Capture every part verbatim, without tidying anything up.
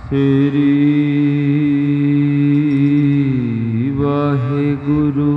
श्री वाहेगुरु।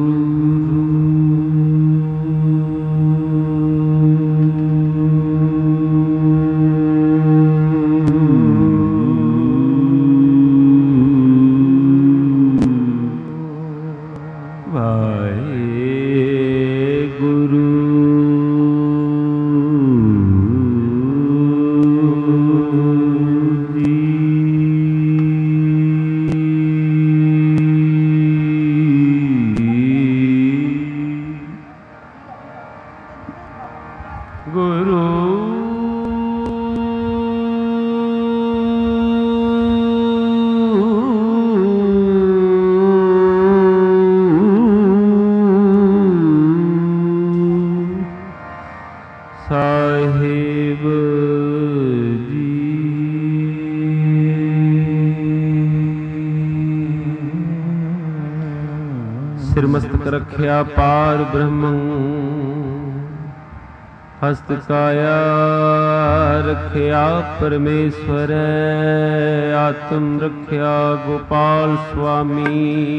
सिरमस्तक रख्या पार ब्रह्म, हस्त काया रख्या परमेश्वर, आत्म रख्या गोपाल स्वामी,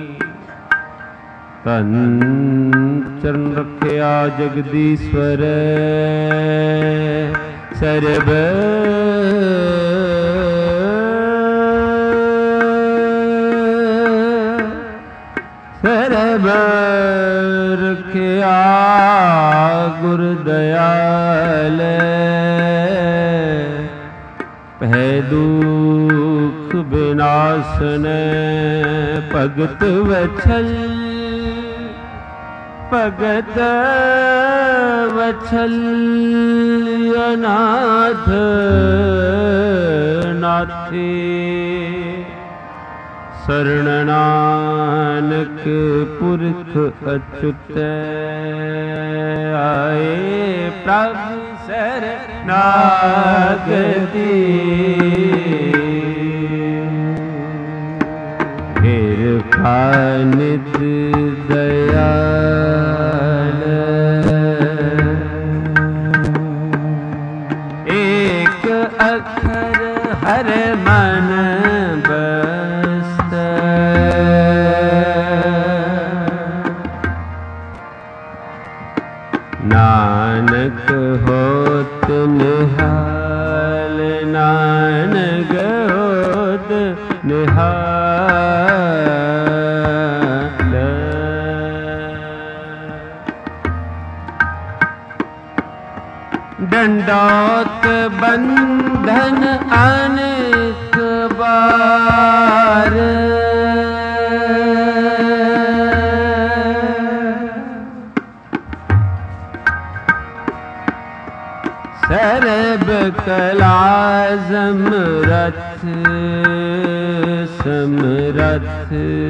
तन चरण रख्या जगदीश्वर, सर्व सर्व रख्या गुरुदयाल, भय दुख विनाशन, भगत वत्सल भगत वत्सल, अनाथ नाथे, शरण नानक पुरख अच्युत, आए प्रभु शरणागति, कृपा निध दयाल, एक अक्षर हर मन नानक होत निहाल, नानक होत निहाल। दंडौत बंधन अनेक बार, सर्ब कला समरथ समरथ,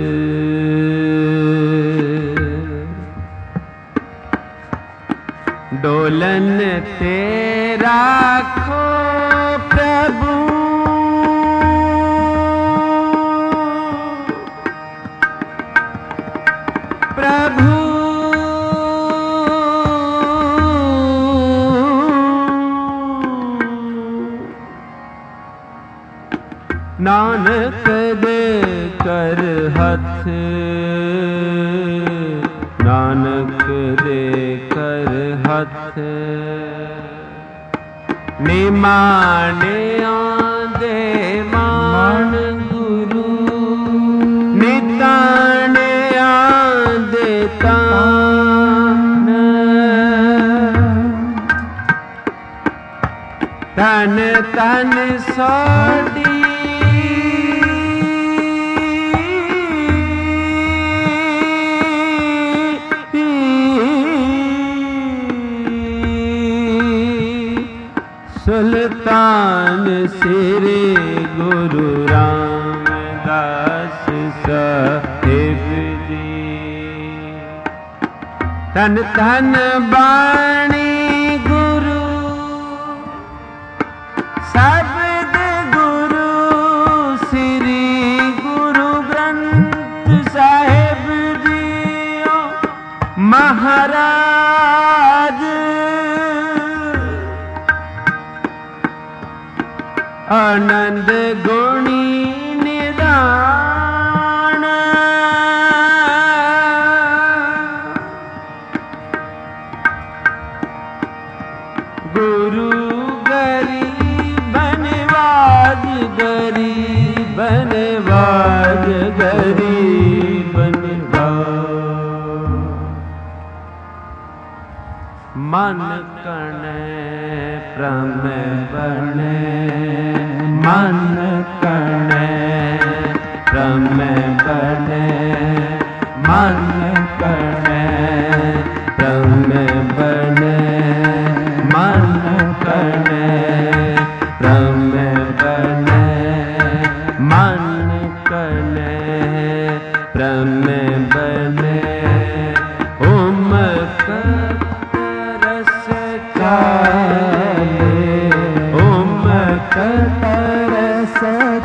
डोलन तेरा खो प्रभु, प्रभु नानक दे कर हथ, नानक दे कर हथ, निमाने आंदे मान गुरु, निताने आंदे तान, तन तन सोडी सुल्तान श्री गुरु रामदास साहिब जी, तन तन बाणी गुरु, शब्द गुरु श्री गुरु ग्रंथ साहिब जी महाराज, आनंद गुणी निदान गुरु गरीबन वाज गरीबन वाज गरीबन वाज मन कणे प्रम बने मन कणे प्रम बने मन कणे प्रम बने मन कणे प्रम बने मन कणे प्रम बने ओम रस चाले ओम रस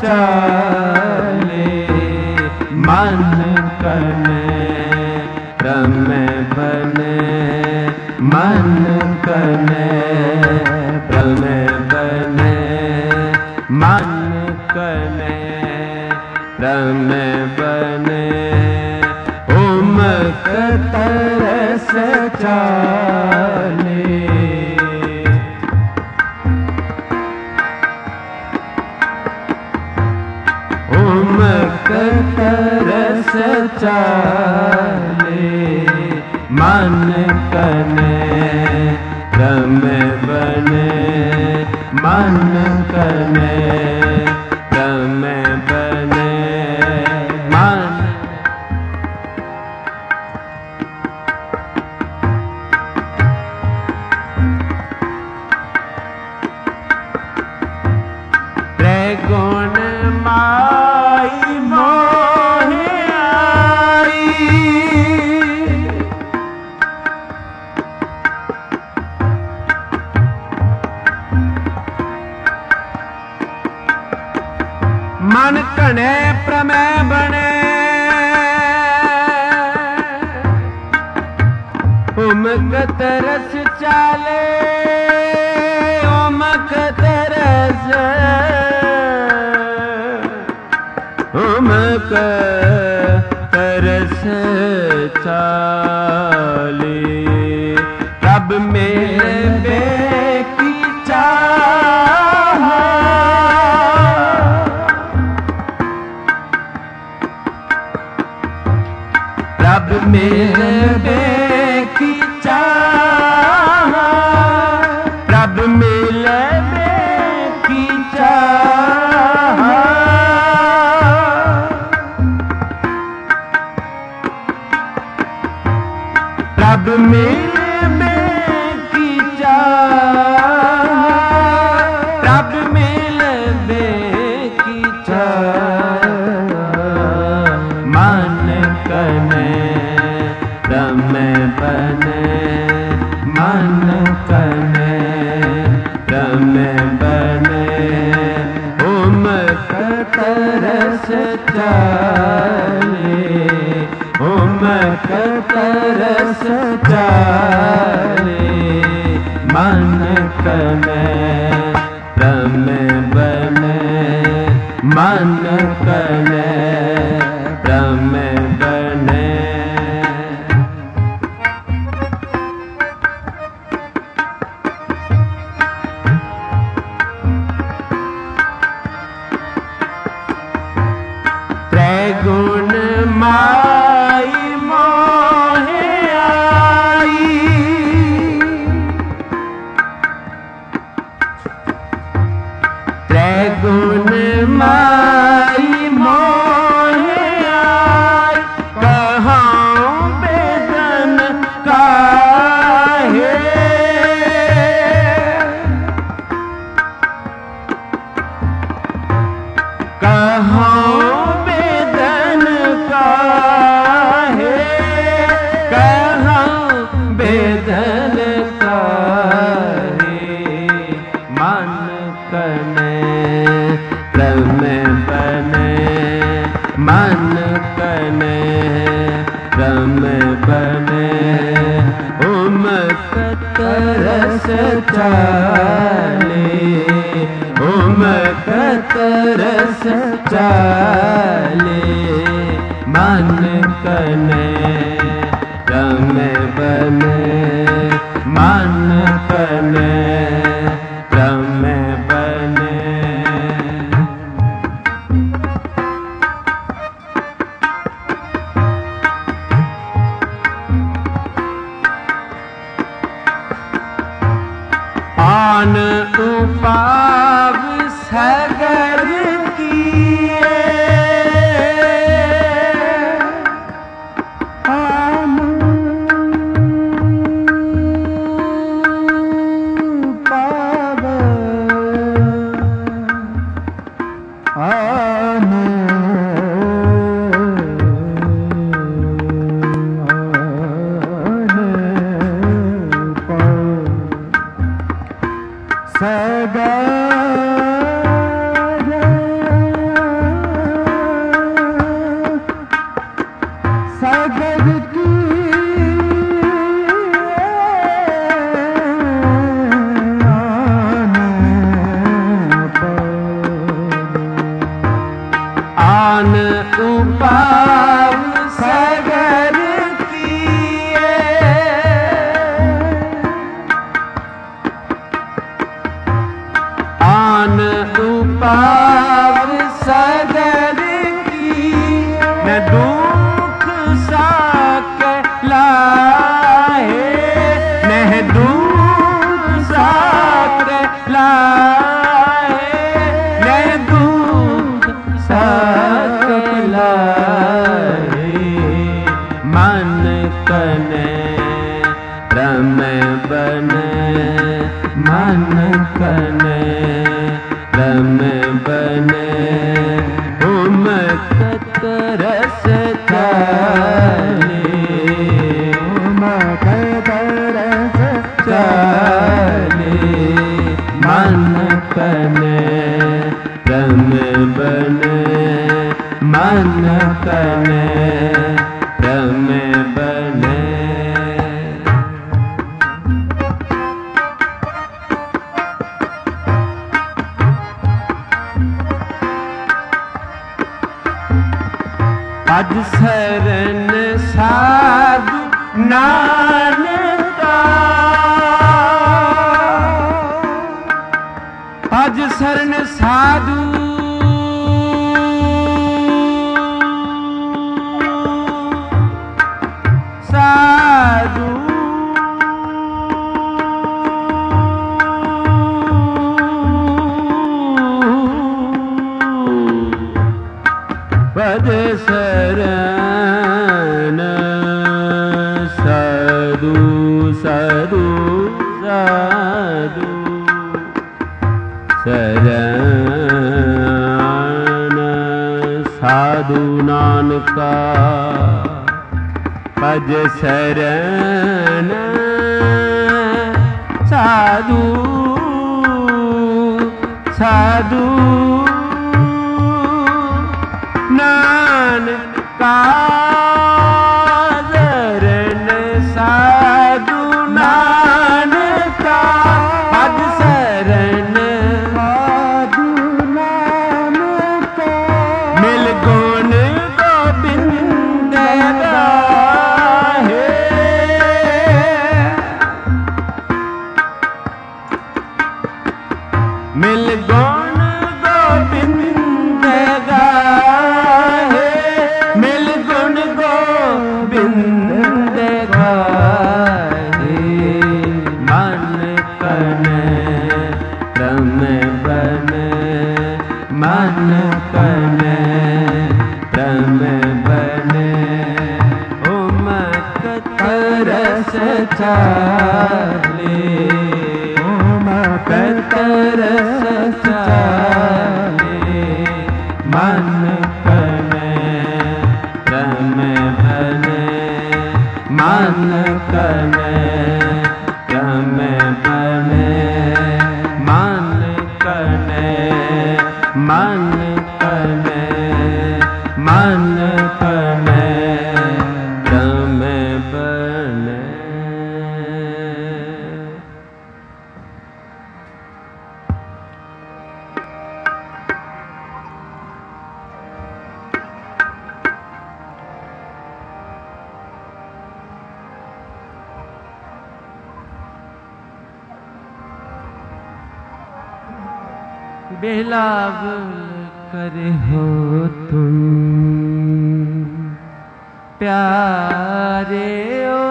चाले मन कने प्रम बने मन कने प्रम बने मन कने प्रम बने ओम रस चाले ओम रस चाले मन कने प्रम बने मन कने प्रम बने मन त्रिगुण माई मोहे आई मन कणे प्रमेय बने उमकत रस चाले उमकत रस उमकत रस चाले रब मेरे बेकी चाह रब मेरे बेकी चाह रब मेरे बेकी चाह रब मेरे बेकी चाह रब मेरे बेकी चाह मन कने प्रम बने मन कने प्रम बने ओम रस चाले ओम रस चाले मन कने प्रम बने मन कने प्रम बने त्रिगुण माई मोहे आई त्रिगुण माई मोहे आई कहाँ बेदन काहे कहाँ बेदन काहे कहाँ बेदन काहे मन कने प्रम बने मन कने प्रम बने उमकत रस चाले उमकत रस चाले मन कने रमे बने मन कने रमे बने। आन उपाव सगर किए आन उपाव आन सगा सगर की आन उपाव सगर किए आन उपाव सगर की न दुख साक लाए न दुख साक लाए न दुख साक लाए मन कने रमे बने मन कने रमे बने उमकत रस चाले उमकत रस चाले मन कने रमे बने मन कने रमे बने। अज शरण साधु नानका अज शरण साधु साधु पद शरण साधु साधु साधु शरण साधु नानका पद शरण साधु साधु नानका शरण साधु नानका पद शरण साधु नानका मिल गुण गोबिंद गाहे मिल गुण गोबिंद गाहे मिल गुण गोबिंद गाहे मन कने रमे बने मन कने रमे बने उमकत रस चाले उमकत रस चाले मन कने रमे बने मन कने रमे बने मन कने मन कने मन कने रमे बने। बिलावल करे हो तुम प्यारे ओ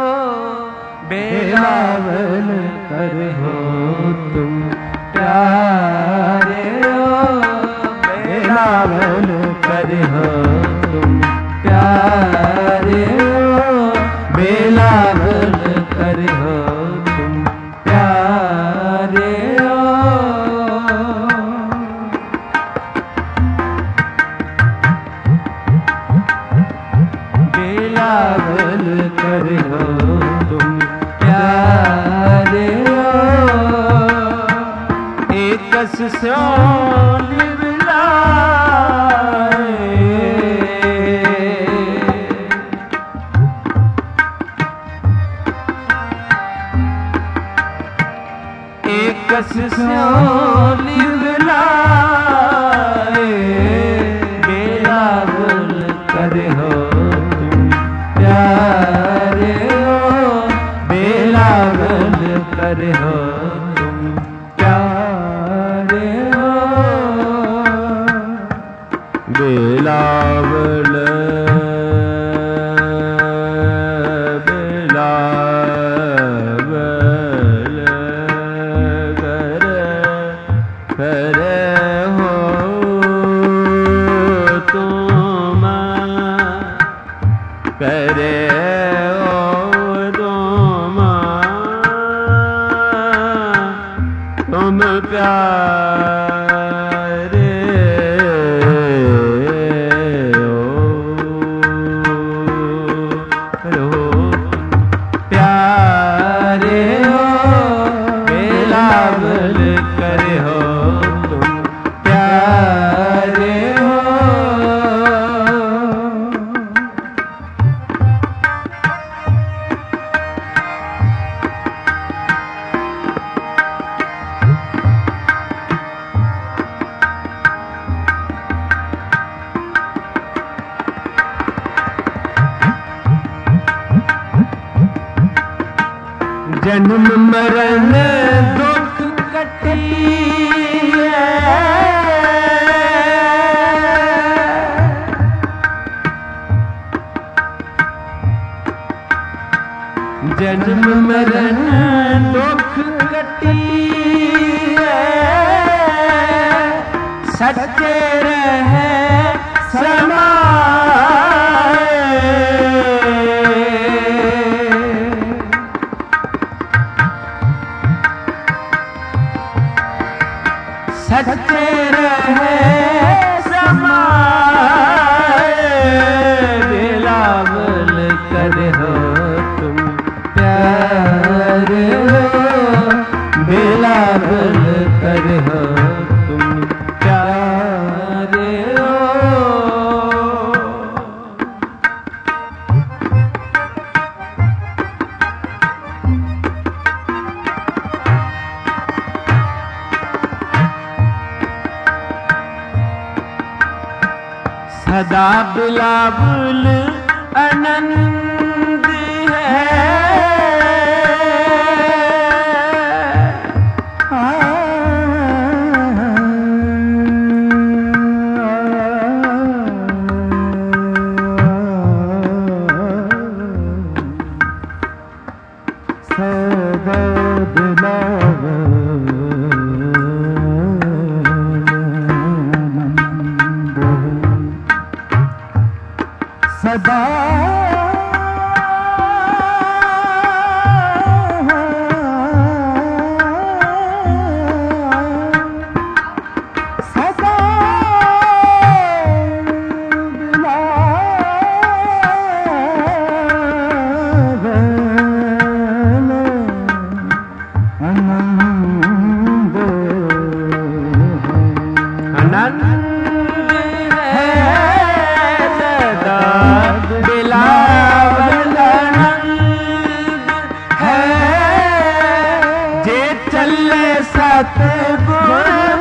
बिलावल करे हो तुम प्यारे ओ बिलावल करे हो तुम प्यारे ओ बिलावल करे हो तुम प्यारे ओ बिलावल करे हो तुम प्यारे ओ एकस स्यों एकस स्यों लिवलाए बिलावल करे हो तुम प्यारे हो बिलावल करे हो तुम प्यारे हो बिलावल जन्म मरण दुख कटी जन्म मरण दुख कटी सच्चे रहे समाए सच्चे रहे समाए बिलावल करे हो तुम प्यारे हो बिलावल करे हो तुम प्यारे हो सदा बिलावल आनंद है सदा बिलावल सदा सदा बिलावल आनंद है जे चले सतगुर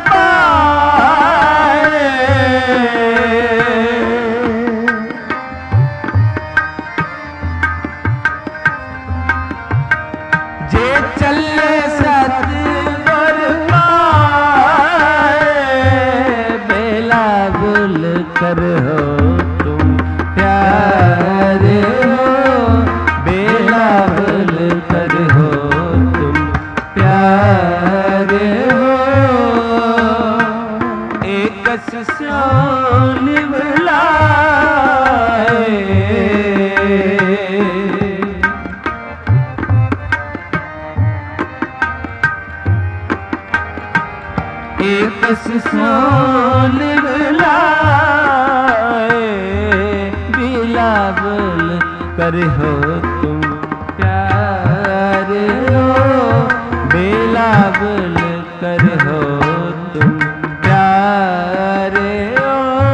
पाए जे चले सतगुर पाए बिलावल कर हो तुम प्यारे हो, बिलावल कर हो तुम प्यारे हो। एकस स्यो निवलाए, एकस स्यो निवलाए, बिलावल कर हो तुम प्यारे हो, बिलावल कर हो तुम प्यारे हो।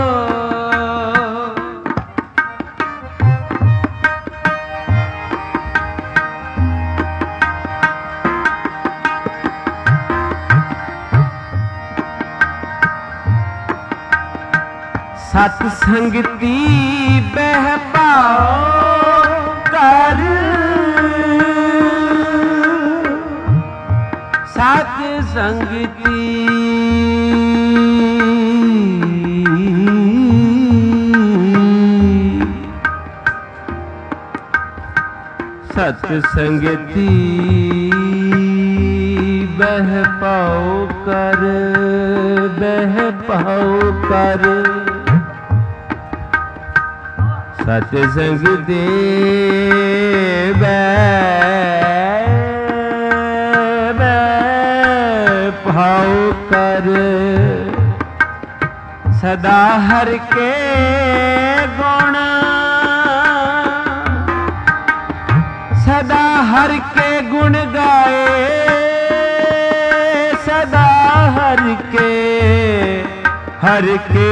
सत्संगती बह पाओ कर, सत्संगती सत्संगती बह पाओ कर, बह पाओ कर। सत्संग दे भाव कर, सदा हर के गुण, सदा हर के गुण गाए, सदा हर के हर के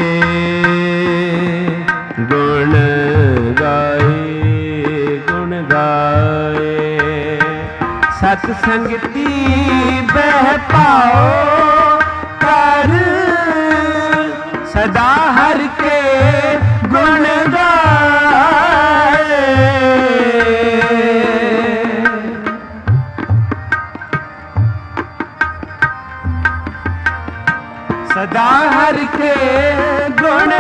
गुण गाए, गुण गाए। सत्संगती बह पाओ कर, सदा हर के गुण गाए। सदा हर के गुण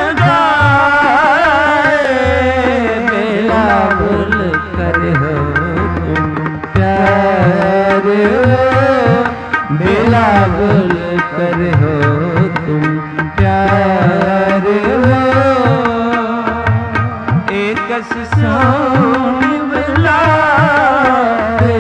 गाए, बिलावल कर हो तुम प्यारे हो, बिलावल कर हो तुम प्यारे हो। एकस स्यो निवलाए,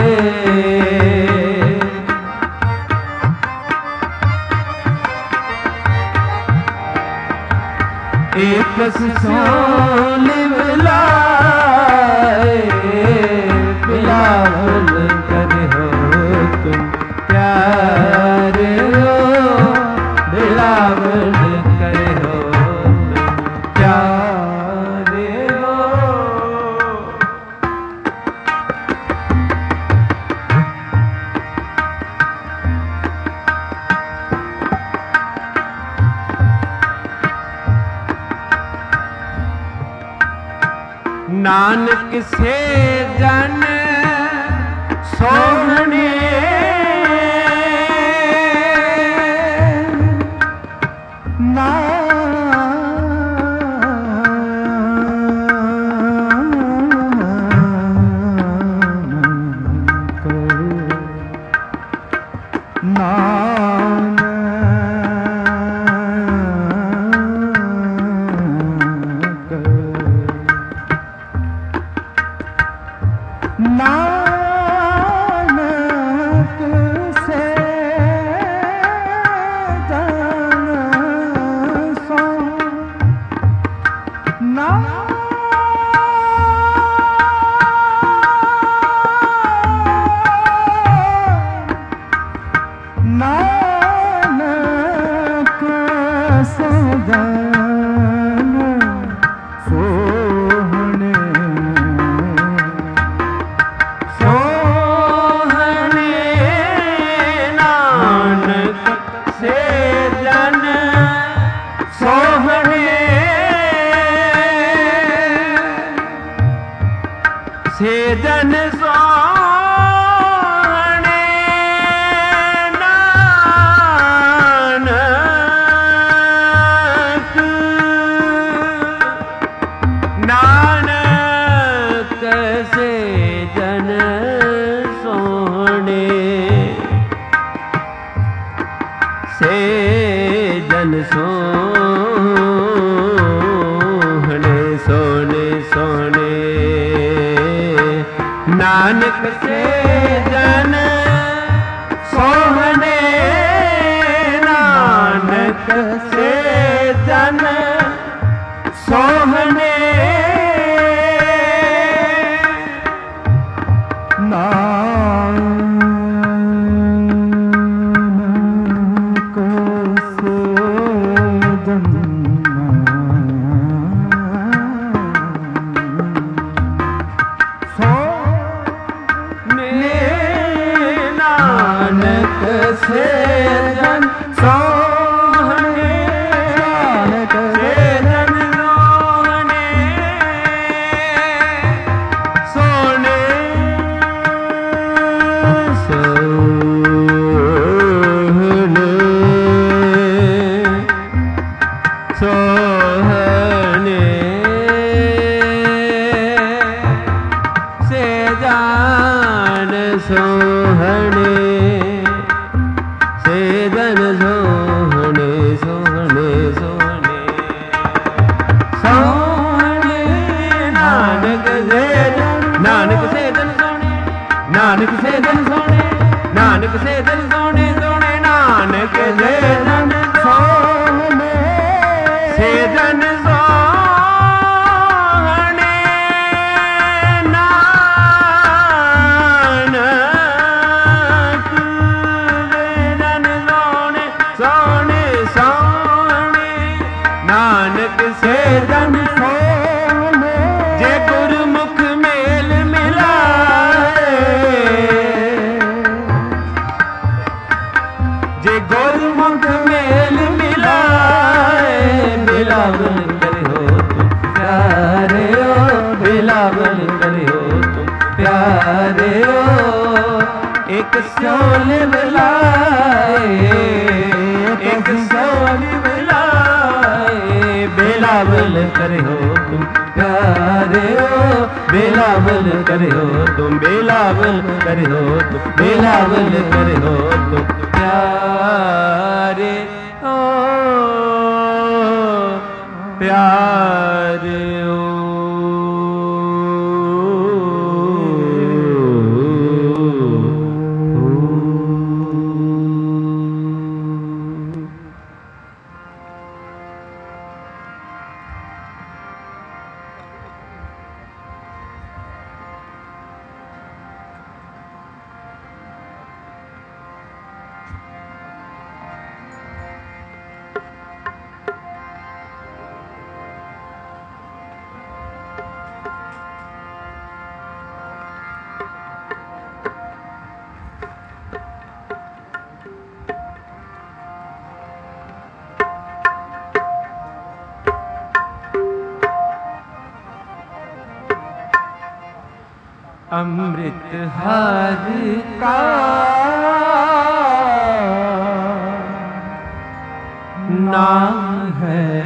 एकस स्यो निवलाए, बिलावल कर हो तुम प्यारे हो, बिलावल कर हो तुम प्यारे हो। नानक से जन सोहने, नानक से जन सो ना, नानक से जन सोहने, से जन सोहने, नानक नानक से जन सोहने, नानक से जन सोहने, नानक से जन सोहने, नानक से जन सोहने, नानक से जन सोहने, सोहने, सोहने से जान सोहने, से जन सोहने, सोहने सोहने सोहने, नानक से जन, नानक से जन सोहने, नानक से जन सोहने, नानक से जन सोहने सोहने, नानक से जन सोहने, से जन सोहने, नानक से जन सोहने, सोहने सोहने, नानक से जन सोहने, जे गुरुमुख मेल मिलाए, जे गुरुमुख मेल मिलाए, बिलावल करियो तुम प्यारे हो, बिलावल करियो तुम प्यारे हो, एक सोल मिलाए, एक सोल मिलाए, बिलावल करियो तुम प्यारे हो, बिलावल करियो तुम, बिलावल करियो तुम, बिलावल करियो तुम प्यारे हो, प्यारे हो। अमृत हर का नाम है,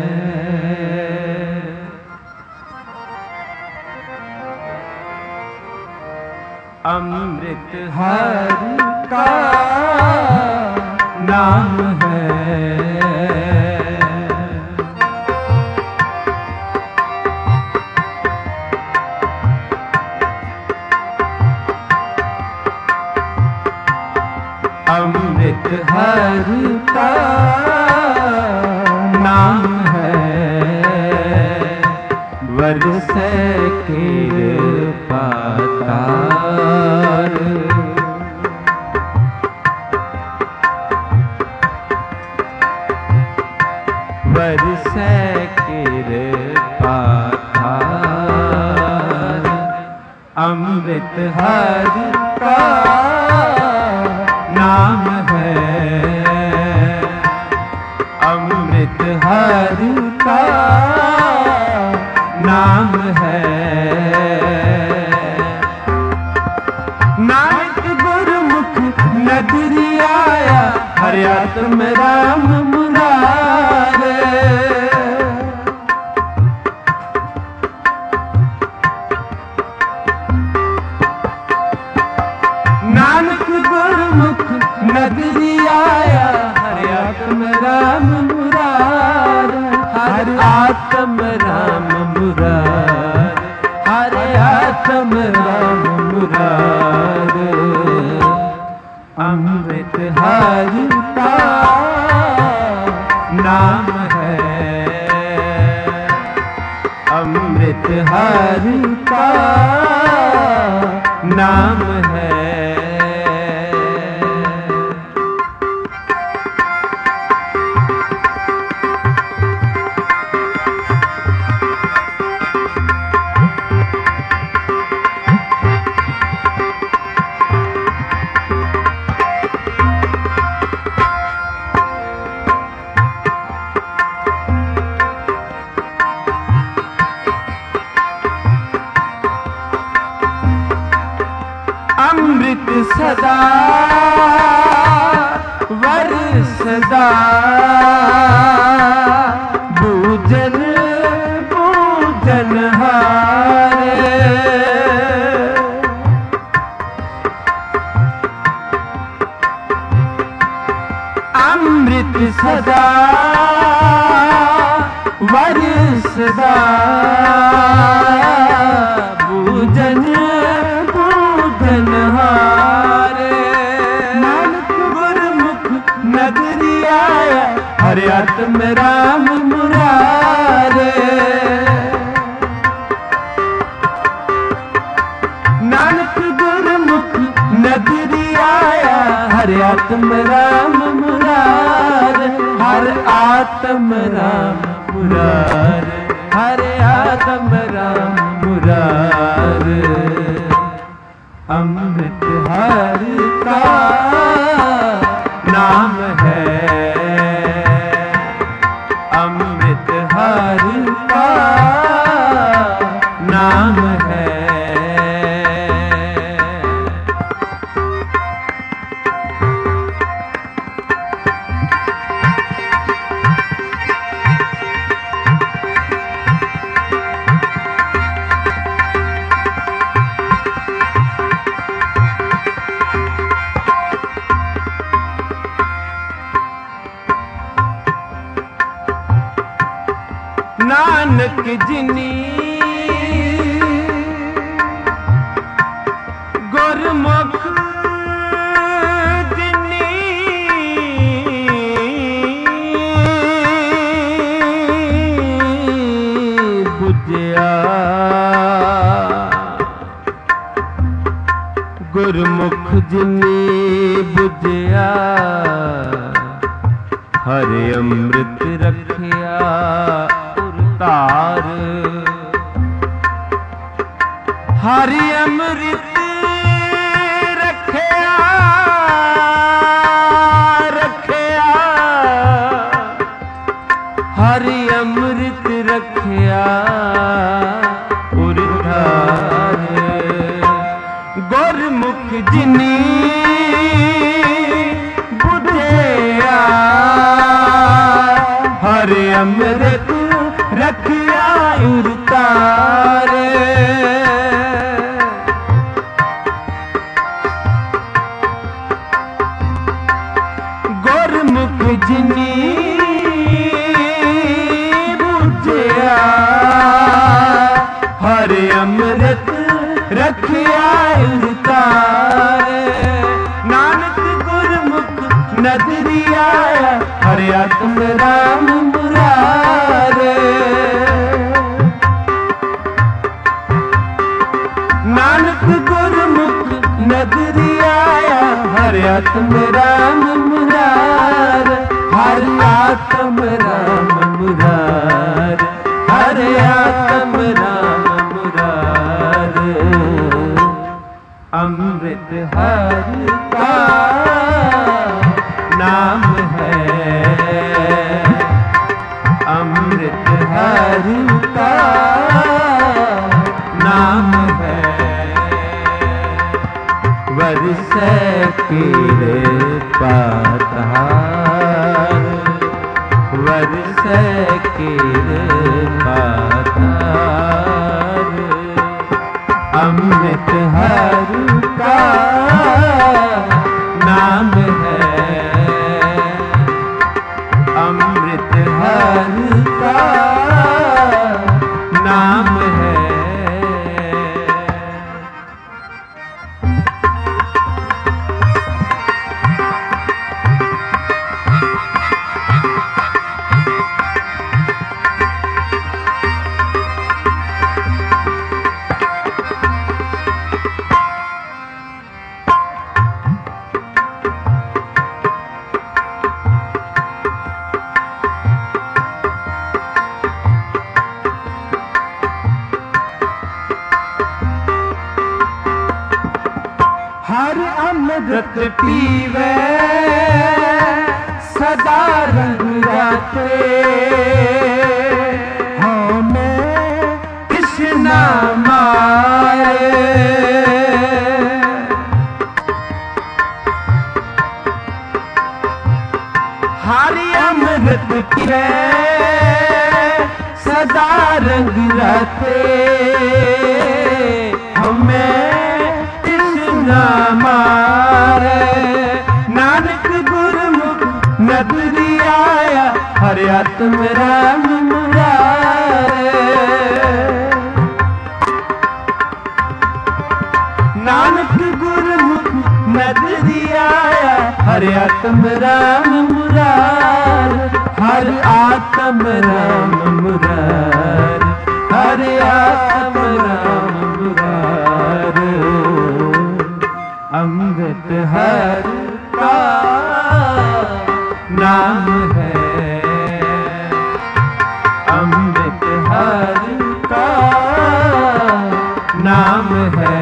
अमृत हर का नाम है, अमृत हर का नाम है, बरसे कृपातार, बरसे कृपातार, अमृत हर का नाम है, अमृत हर का नाम है, नानक गुरुमुख नगरी आया, हरि आत्म राम मुरारे, नानक गुरुमुख नगरी आया, हरि आत्म राम मुरारे, हरि आत्म राम मुरारे, हरि आत्म राम मुरारे। मुरार। अमृत हरि का नाम है, अमृत हरि का नाम है। अमृत सदा वरसदा पूजन पूजन हारे। अमृत सदा वरसदा पूजन हरे आत्म राम मुरारे। नानक गुरमुख नगरी आया, हरे आत्म राम मुरारे। हरे आत्म राम मुरारे, हरे आत्म राम मुरारे। अमृत हरि का नाम है, अमृत हरि का नाम है। नानक जिनी गुरमुख जिनी बुझिया, गुरमुख जिनी बुझिया हरे अमृत रखिया तार। हरि अमृत रखिया रखिया, हरि अमृत रखिया उधार। गुरमुख जिनी बुझिया हरि अमृत रखिया उतारे। गुरमुख जिनी बुझिया हरि अमृत रखिया उतारे। नानक गुरमुख नदरी आया, हरे आत्म राम मुरारे। नानक गुरमुख नदरी आया, हरे आत्म राम मुरारे। हरे आत्म राम मुरारे, हरे आत्म राम मुरारे। अमृत हरि का नाम है, अमृत हरि का नाम है। वर्ष कीरे पातार, वर्ष कीरे पातार। अमृत हरि का नाम है, अमृत हरि का नाम है। अमृत पीवे सदा रंग राते, हमें कृष्णा मारे। हरि अमृत पीवे सदा रंग राते, हमें कृष्णा मारे। नानक गुरमुख नदरी आया, हरि आत्म राम मुरारे। नानक गुरमुख नदरी आया, हरि आत्म राम मुरारे। हरि आत्म राम मुरारे, हरि आत्म राम मुरारे। अमृत हरि का नाम है, अमृत हरि का नाम है।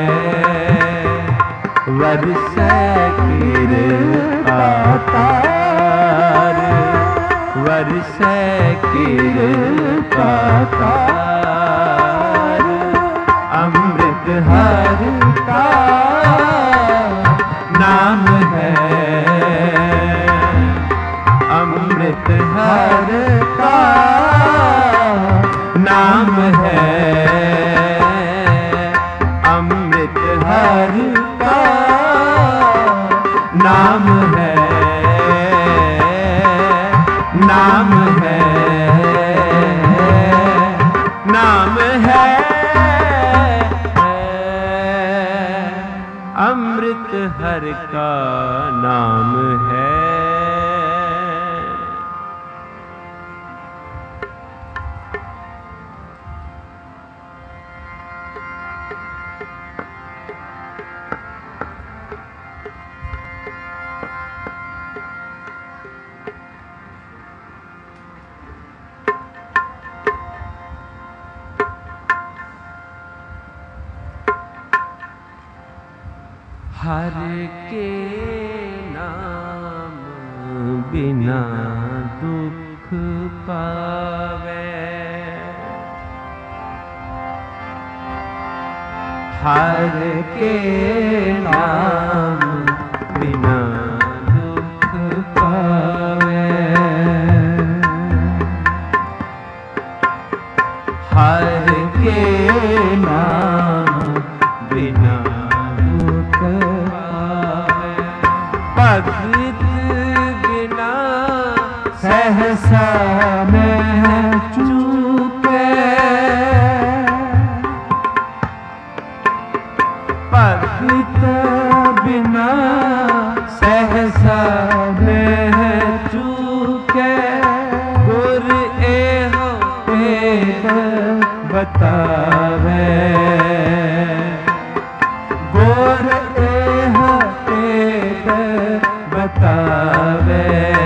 वर्षै कृपा तार, वर्षै कृपा तार। अमृत हरि का नाम है, अमृत हरि का नाम है, अमृत हरि का नाम है, नाम है, नाम है। अमृत हरि का नाम है। हरि के नाम बिना दुख पावे, हरि के नाम बिना दुख पावे। हरि के नाम बिना भगत बिना सहसा में चूके, भगत बिना सहसा में चूके। गुर एहो भेद बतावे, गुर एहो बतावे।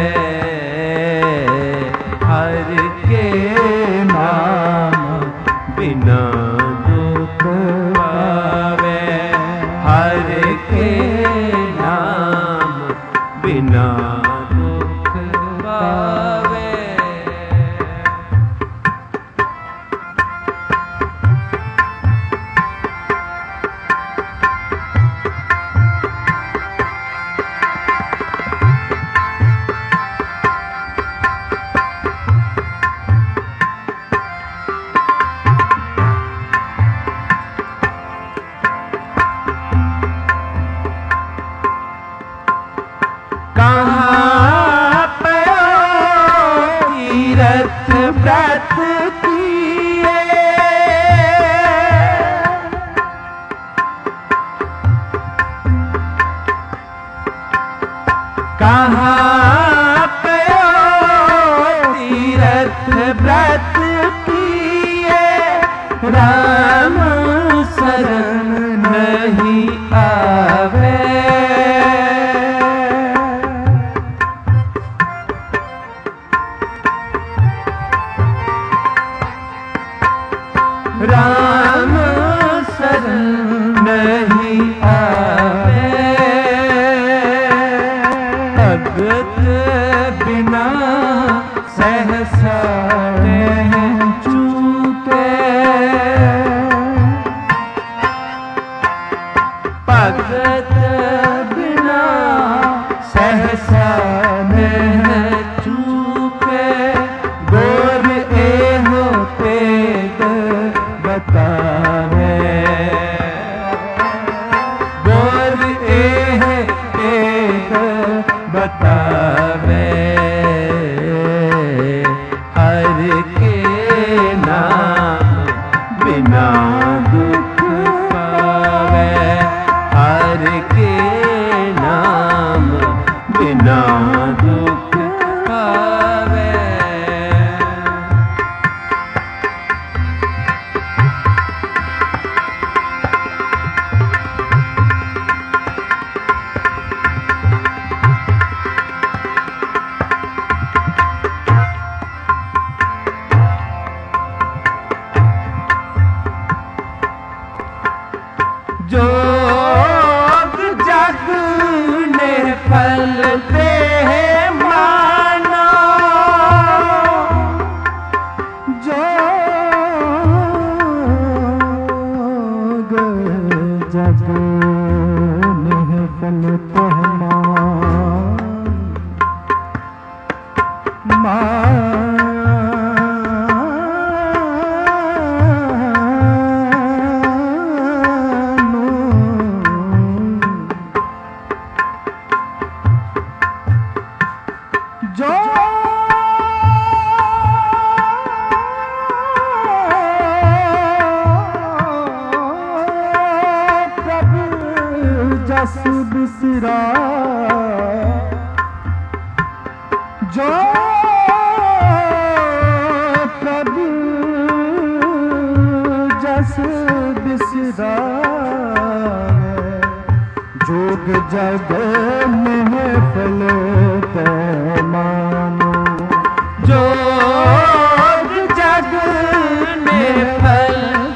हरि के नाम बिना दुख पावे, हरि के नाम बिना दुख पावे। कहाँ पयो तीरथ व्रत किए, कहाँ पयो तीरथ व्रत किए। राम शरण नहीं आवे, राम शरण नहीं आवे। बिसरा जो प्रभु जस बिसरा जोग जग महफल पैमानो जोग जग महफल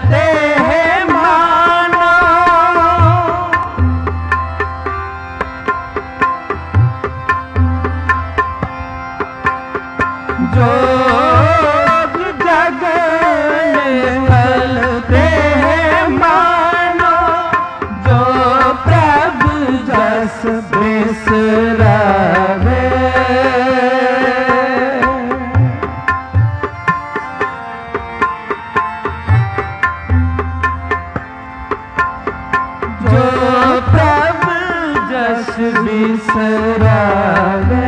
जोग जग महफल मानो जो प्रभु जस बिसरावे जो प्रभु जस बिसरावे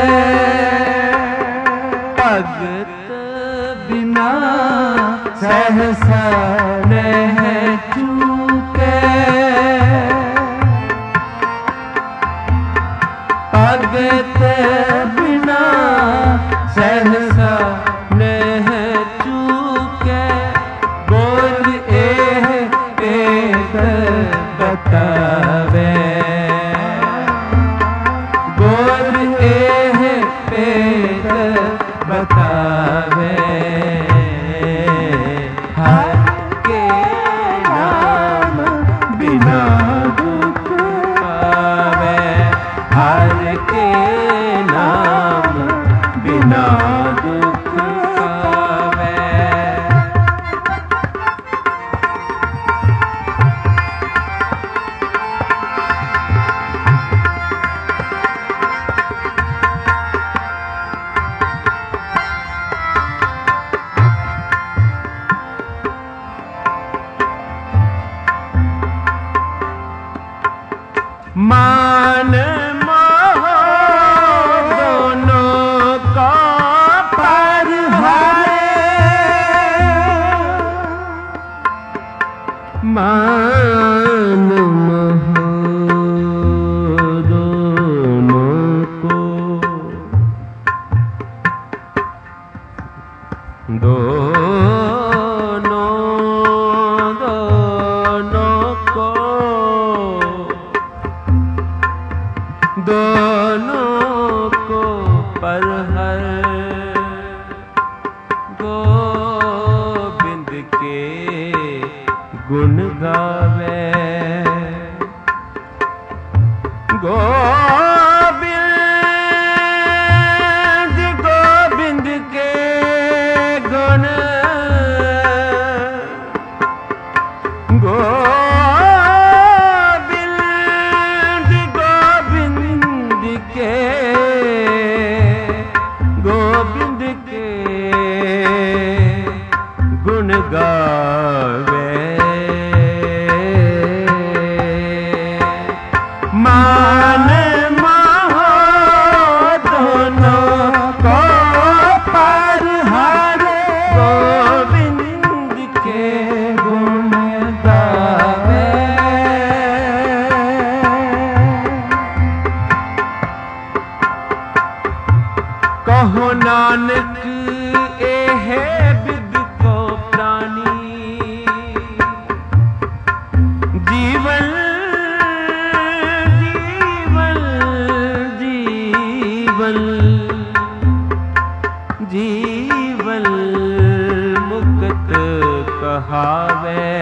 भगत बिना सहसा नह चूके भगत बिना सहसा नह चूके बोल एह पेद बतावे बोल एह पेद बतावे हर के नाम बिना दुख पावे हर के नाम बिना दुख पावे मान मोह दोनों को पर हारे मान मोह दोनों को दोनों दोनों को दोनों को पर हर गोविंद के गुण गावे गोविंद गोविंद के गुण गो गोविंद के गुण गावे मान मोह दोनों को पर हारे गोविंद के गुण गावे कहो नानक एह विद को प्राणी जीवन जीवन जीवन जीवन मुक्त कहावे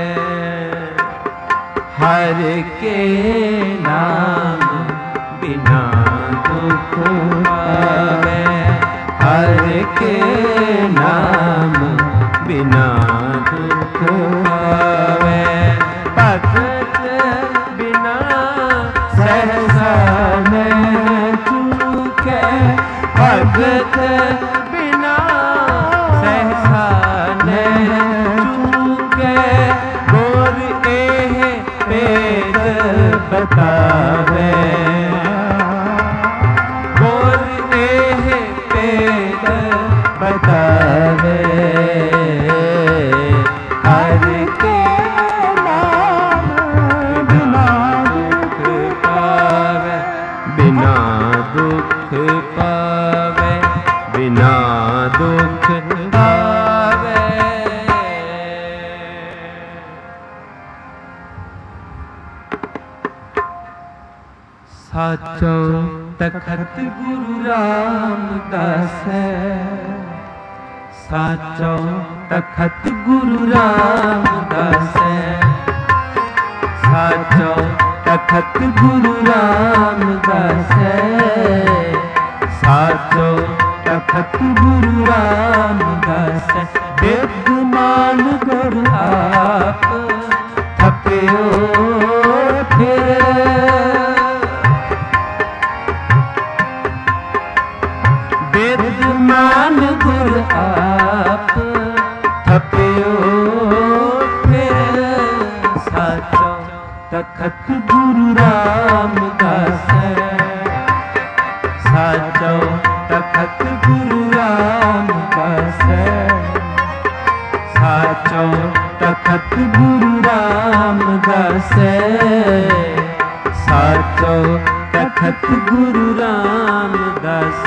हर के नाम बिना दुख पावे हर के नाम बिना दुख पावे भगत बिना सहसा न चूके भगत बिना सहसा न चूके बोल एह पेद बतावे बोल एह पेद बतावे हर के नाम बिना दुख पावे तखत गुरु रामदास साचो तखत गुरु रामदास साचो तखत गुरु रामदास साचो तखत गुरु रामदास विद्यमान गुरु आप थपियो फिर विद्यमान गुरु आप थपियो फिर साचो तखत गुरु रामदास साचो तखत गुरु रामदास साचो तखत गुरु रामदास साचो तखत गुरु रामदास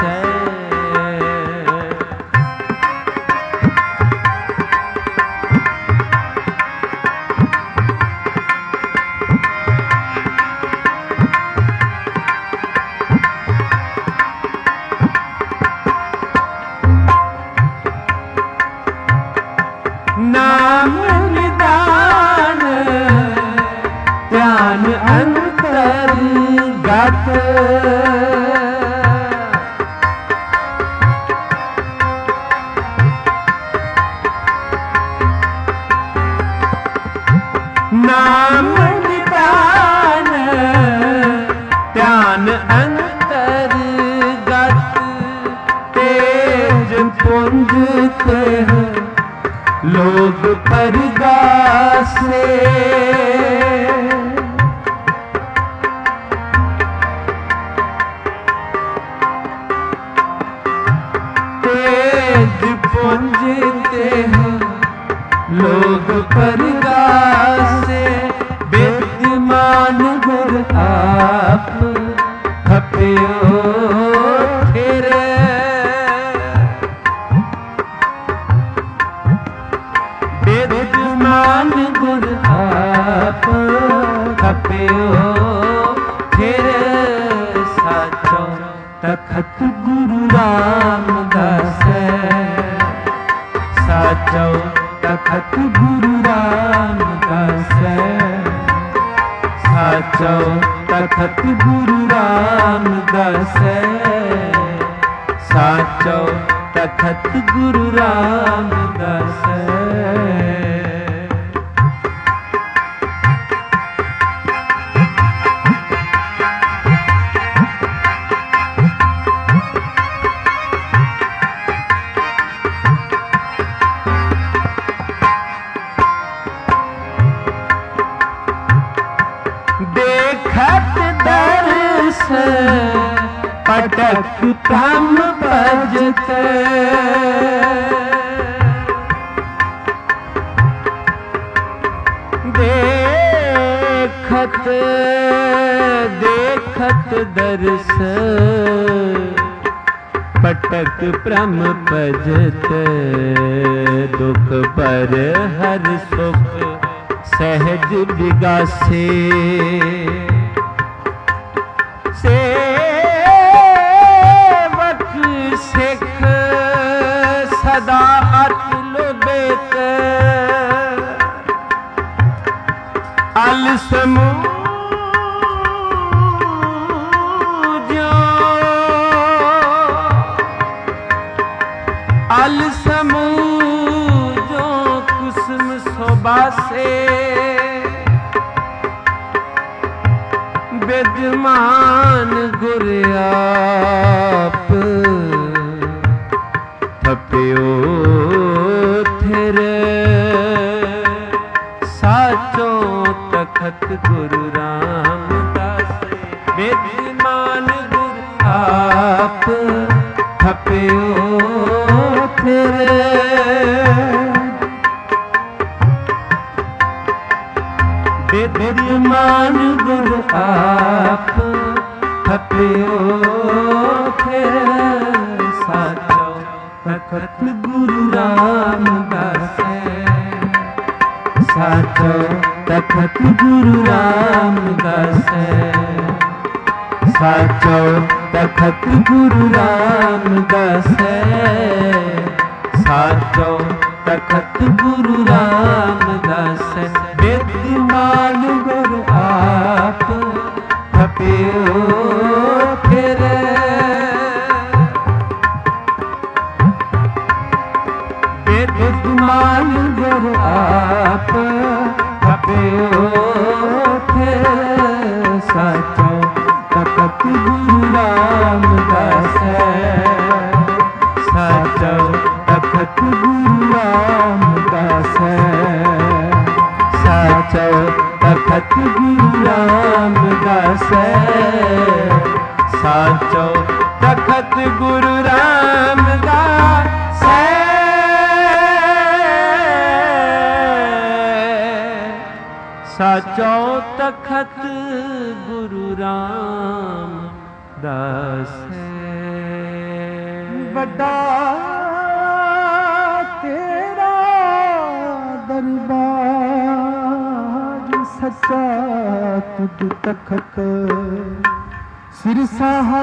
नाम निदान ध्यान अंतर्गत नाम निदान ध्यान अंतर्गत तेज पुंज ते लोग परगासे तेज पुंजते हैं लोग परगासे विद्यमान गुरु आप खपियो फिर विद्यमान गुरु आप खपियो फिर साचो तखत गुरु रामदास साचो तखत गुरु रामदास साचो तखत गुरु रामदास साचो तखत गुरु रामदास देखत दर्श पटक ब्रह्म भजते देखत देखत दर्श पटक ब्रह्म भजते दुख पर हर सुख सहज विगासे सेवक सिख सदा अतुल बेत अल समूजो अल समूजो कुसुम शोभासे विद्यमान गुरु आप थपियो फिर साचो तखत गुरु रामदास विद्यमान गुरु आप थपियो फिर विद्यमान गुरु आप थपियो फिर साचो तखत गुरु रामदास साचो तखत गुरु रामदास साचो तखत गुरु रामदास है, साचो तखत गुरु रामदास है। विद्यमान गुरु आप थपियो फिरे, विद्यमान गुरु आप थपियो फिरे, साचो तखत गुरु रामदास है, साचो तखत गुरु रामदास है, साचो तखत गुरु रामदास है, साचो तखत गुरु रामदास है, साचो तखत गुरु रामदास है। बड़ा तेरा दरबार सच्चा तुझ तखत, सिर साहा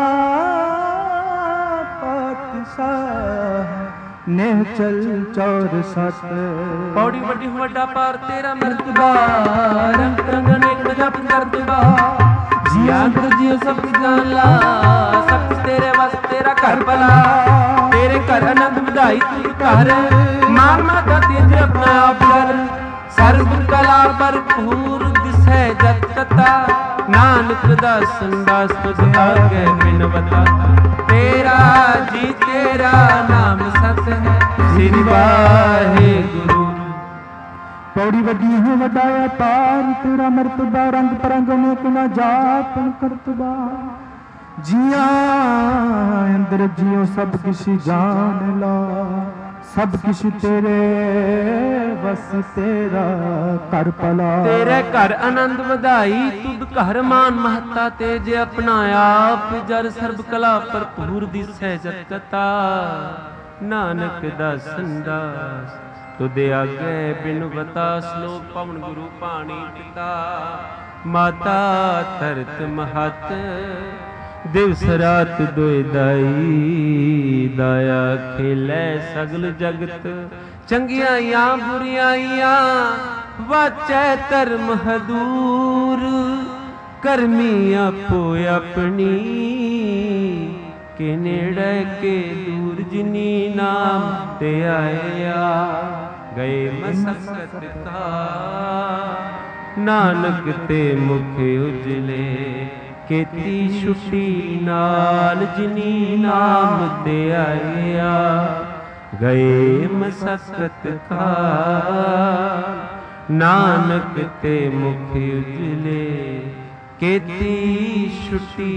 पातशाह ने चल चौर सत। पौड़ी वड्डी वड्डा पार तेरा मर्तबा, रंग रंग अनेक जप करतबा, जिया जियो सब गाला, सब तेरे बस तेरा घर भला, तेरे घर आनंद ਵਧਾਈ ਤੂੰ ਘਰ, ਮਾਨ ਮਾਤਾ ਤੇਜ ਆਪਣਾ ਆਪ ਕਰ, ਸਰਬ ਕਲਾ ਭਰਪੂਰ ਦਿਸੈ ਜਤ ਕਤਾ, ਨਾਨਕ ਦਾਸਨ ਦਾਸ ਤੁਝ ਆਗੇ ਬਿਨਵਤਾ, तेरा जी तेरा नाम सत है, श्री वाहेगुरु। पौड़ी वड्डी है वड्डा पार तेरा मर्तबा, रंग परंग अनेक ना जात करतबा, जिया अंदर जियो सब किसी जान ला, सब किश तेरे बस तेरा कर भला, तेरे घर आनंद ਵਧਾਈ ਤੁਧ ਘਰ ਮਾਨ ਮਹਤਾ, ਤੇਜ ਆਪਣਾ ਆਪ ਜਰ ਸਰਬ ਕਲਾ ਭਰਪੂਰ ਦਿਸੈ ਜਤ ਕਤਾ, ਨਾਨਕ ਦਾਸਨ ਦਾਸ ਤੁਦੇ ਆਗੇ ਬਿਨ ਬਤਾ, ਸਲੋਕ ਪਵਨ ਗੁਰੂ ਪਾਣੀ ਪਿਤਾ, ਮਾਤਾ ਧਰਤ ਮਹਤ ਦਿਵਸ ਰਾਤ ਦੁਇ ਦਾਈ, ਦਾਇਆ ਖੇਲੇ ਸਗਲ ਜਗਤ, ਚੰਗਿਆਈਆਂ ਬੁਰੀਆਈਆਂ ਵਾਚੈ ਧਰਮ ਹਦੂਰ, ਕਰਮੀ ਆਪੋ ਆਪਣੀ ਕੇ ਨੇੜੇ ਕੇ ਦੂਰ, ਜਿਨੀ ਨਾਮ ਤੇ ਆਇਆ ਗਏ ਮਸਕਤ ਕਾ, ਨਾਨਕ ਤੇ ਮੁਖ ਉਜਲੇ ਕੀਤੀ ਛੁੱਟੀ ਨਾਲ, ਜਿਨੀ ਨਾਮ ਤੇ ਆਇਆ ਗਏ ਮਸਕਤ ਕਾ, ਨਾਨਕ ਤੇ ਮੁਖ ਉਜਲੇ ਕੀਤੀ ਛੁੱਟੀ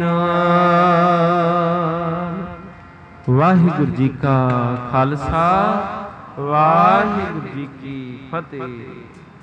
ਨਾਲ। ਵਾਹਿਗੁਰੂ ਜੀ ਕਾ ਖਾਲਸਾ, ਵਾਹਿਗੁਰੂ ਜੀ ਕੀ ਫਤਿਹ।